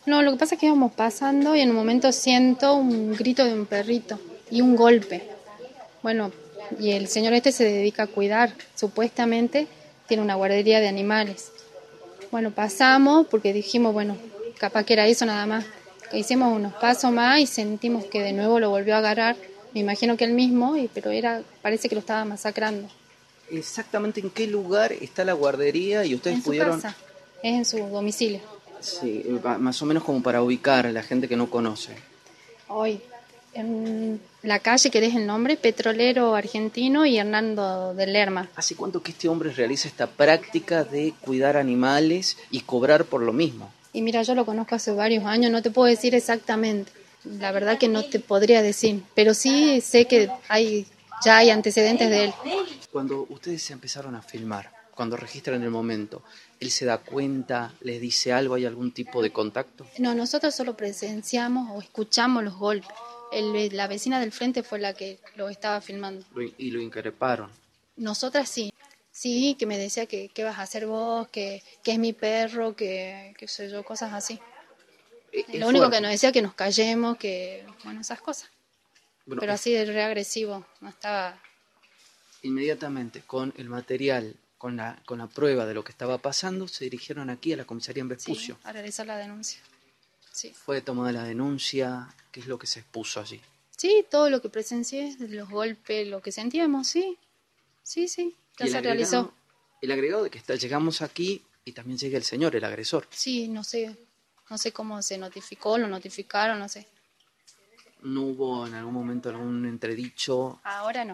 No, lo que pasa es que íbamos pasando y en un momento siento un grito de un perrito y un golpe. Bueno, y el señor este se dedica a cuidar, supuestamente tiene una guardería de animales. Bueno, pasamos porque dijimos, bueno, capaz que era eso nada más. Hicimos unos pasos más y sentimos que de nuevo lo volvió a agarrar. Me imagino que él mismo, pero parece que lo estaba masacrando. ¿Exactamente en qué lugar está la guardería y ustedes En su pudieron? casa, es en su domicilio. Sí, más o menos como para ubicar a la gente que no conoce. Hoy, en la calle, ¿querés el nombre? Petrolero Argentino y Hernando de Lerma. ¿Hace cuánto que este hombre realiza esta práctica de cuidar animales y cobrar por lo mismo? Y mira, yo lo conozco hace varios años, no te puedo decir exactamente. La verdad que no te podría decir, pero sí sé que ya hay antecedentes de él. Cuando ustedes se empezaron a filmar, cuando registran el momento, ¿él se da cuenta, les dice algo, hay algún tipo de contacto? No, nosotros solo presenciamos o escuchamos los golpes. La vecina del frente fue la que lo estaba filmando. Y lo increparon. Nosotras sí. Sí, que me decía que qué vas a hacer vos, que es mi perro, que qué sé yo, cosas así. Es Lo único que fuerte. nos decía que nos callemos, que bueno, esas cosas. Bueno, Pero así de reagresivo, no estaba. inmediatamente con el material, con la prueba de lo que estaba pasando, se dirigieron aquí a la comisaría en Sí, Vespucio. a realizar la denuncia. Sí. Fue tomada la denuncia, ¿qué es lo que se expuso allí? Sí, todo lo que presencié, desde los golpes, lo que sentíamos, sí. Sí, sí, ya Y se realizó. el agregado de que llegamos aquí y también llega el señor, el agresor. Sí, no sé cómo se notificó, lo notificaron, no sé. ¿No hubo en algún momento algún entredicho? Ahora no.